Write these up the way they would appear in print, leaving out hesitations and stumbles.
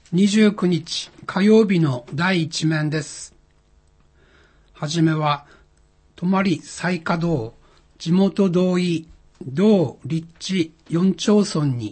29日火曜日の第一面です。はじめは、泊再稼働、地元同意、同立地4町村に、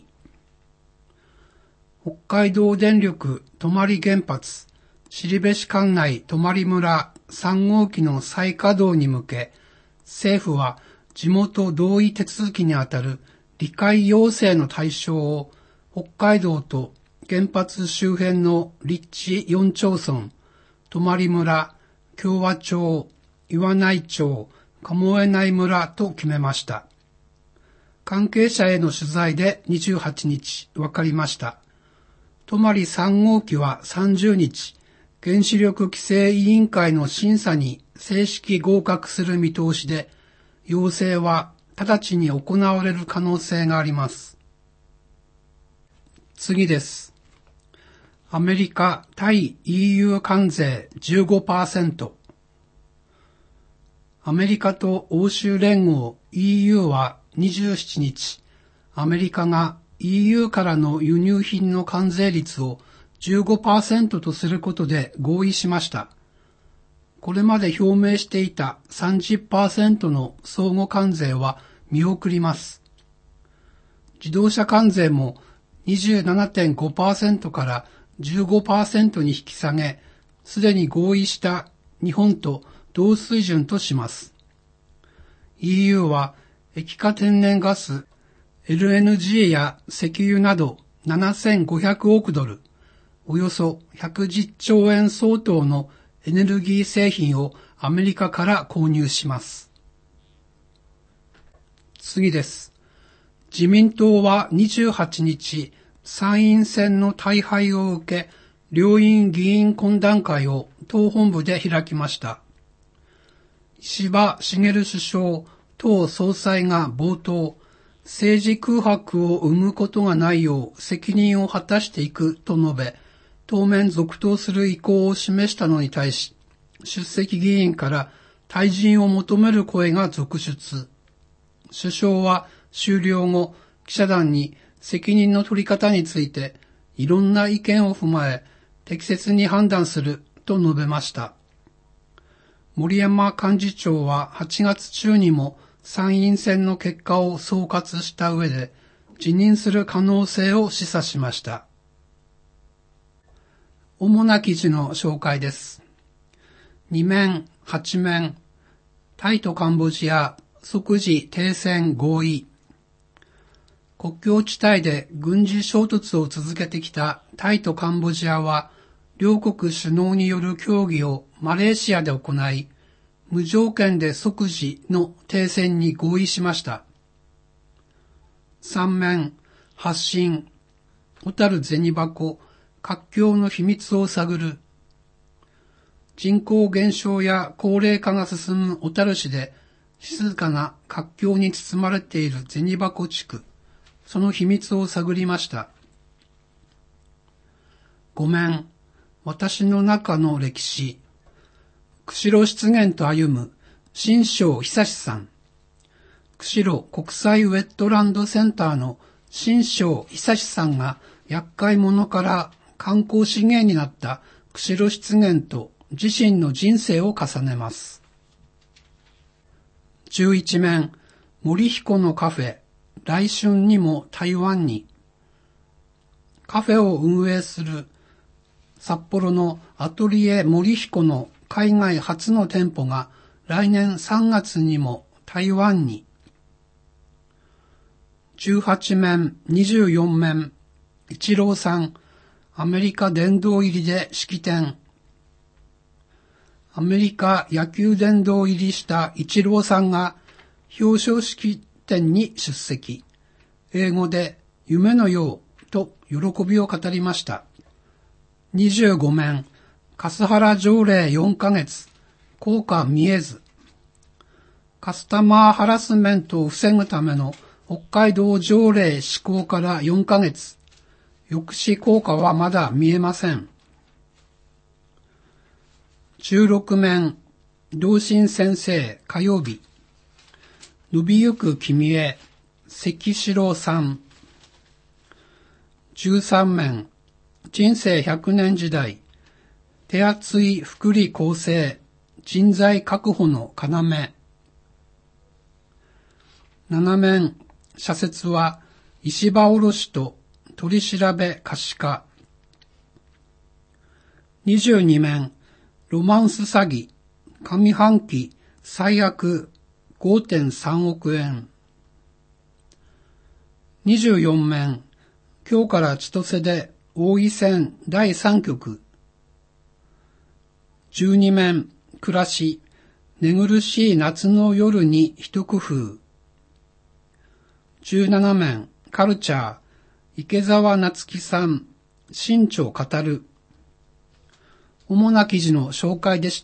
北海道電力泊原発、後部管内泊村3号機の再稼働に向け、政府は地元同意手続きにあたる理解要請の対象を北海道と原発周辺の立地4町村、泊村、共和町、岩内町、鴨江内村と決めました。関係者への取材で28日分かりました。泊3号機は30日、原子力規制委員会の審査に正式合格する見通しで、要請は直ちに行われる可能性があります。次です。アメリカ対 EU 関税 15%。アメリカと欧州連合 EU は27日、アメリカが EU からの輸入品の関税率を 15% とすることで合意しました。これまで表明していた 30% の相互関税は見送ります。自動車関税も 27.5% から15% に引き下げ、すでに合意した日本と同水準とします。EU は液化天然ガス、LNG や石油など7500億ドル、およそ110兆円相当のエネルギー製品をアメリカから購入します。次です。自民党は28日、参院選の大敗を受け、両院議員懇談会を党本部で開きました。石破茂首相、党総裁が冒頭、政治空白を生むことがないよう責任を果たしていくと述べ、当面続投する意向を示したのに対し、出席議員から退陣を求める声が続出。首相は終了後、記者団に責任の取り方についていろんな意見を踏まえ適切に判断すると述べました。森山幹事長は8月中にも参院選の結果を総括した上で辞任する可能性を示唆しました。主な記事の紹介です。2面、8面、タイとカンボジア即時停戦合意。国境地帯で軍事衝突を続けてきたタイとカンボジアは、両国首脳による協議をマレーシアで行い、無条件で即時の停戦に合意しました。3面、発信、小樽銭箱、活況の秘密を探る。人口減少や高齢化が進む小樽市で、静かな活況に包まれている銭箱地区。その秘密を探りました。5面、私の中の歴史。釧路湿原と歩む新庄久志さん。釧路国際ウェットランドセンターの新庄久志さんが厄介者から観光資源になった釧路湿原と自身の人生を重ねます。11面、森彦のカフェ。来春にも台湾に。カフェを運営する札幌のアトリエ森彦の海外初の店舗が来年3月にも台湾に。18面、24面、イチローさん、アメリカ殿堂入りで式典。アメリカ野球殿堂入りしたイチローさんが表彰式展に出席。英語で夢のようと喜びを語りました。25面、カスハラ条例4ヶ月、効果見えず。カスタマーハラスメントを防ぐための北海道条例施行から4ヶ月。抑止効果はまだ見えません。16面、同心先生火曜日。伸びゆく君へ、関四郎さん。13面、 人生100年時代、手厚い福利厚生、人材確保の要。7面、社説は、石破おろしと取り調べ可視化。22面、ロマンス詐欺、上半期最悪 5.3 億円。24面、今日から千歳で王位戦第3局。12面、暮らし、寝苦しい夏の夜に一工夫。17面、カルチャー、池澤夏樹さん、新潮語る。主な記事の紹介でした。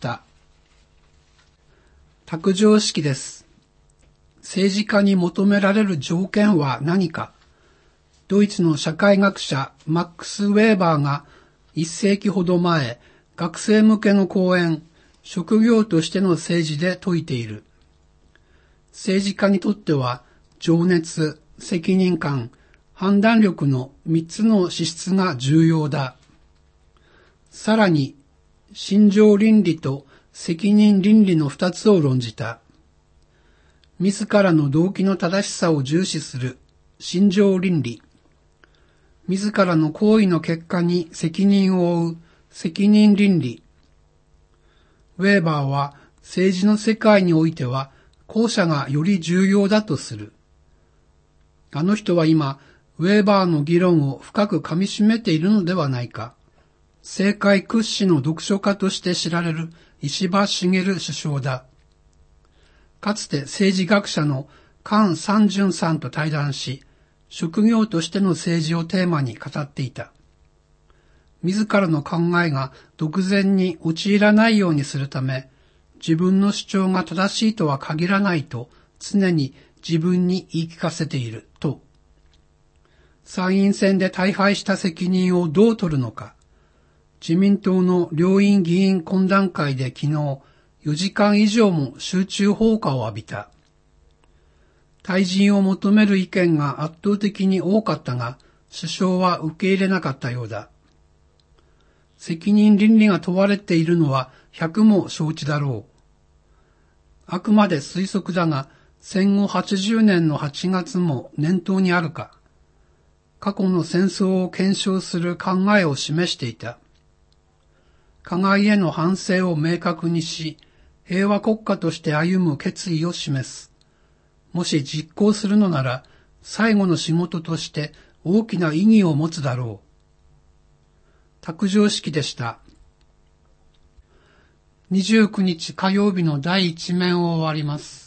卓上式です。政治家に求められる条件は何か。ドイツの社会学者マックス・ウェーバーが1世紀ほど前、学生向けの講演、職業としての政治で説いている。政治家にとっては、情熱、責任感、判断力の3つの資質が重要だ。さらに、心情倫理と責任倫理の2つを論じた。自らの動機の正しさを重視する心情倫理。自らの行為の結果に責任を負う責任倫理。ウェーバーは政治の世界においては後者がより重要だとする。あの人は今、ウェーバーの議論を深く噛み締めているのではないか。政界屈指の読書家として知られる石破茂首相だ。かつて政治学者の菅三淳さんと対談し、職業としての政治をテーマに語っていた。自らの考えが独善に陥らないようにするため、自分の主張が正しいとは限らないと常に自分に言い聞かせていると。参院選で大敗した責任をどう取るのか。自民党の両院議員懇談会で昨日4時間以上も集中砲火を浴びた。退陣を求める意見が圧倒的に多かったが、首相は受け入れなかったようだ。責任倫理が問われているのは100も承知だろう。あくまで推測だが、戦後80年の8月も念頭にあるか。過去の戦争を検証する考えを示していた。加害への反省を明確にし、平和国家として歩む決意を示す。もし実行するのなら、最後の仕事として大きな意義を持つだろう。卓上式でした。29日火曜日の第1面を終わります。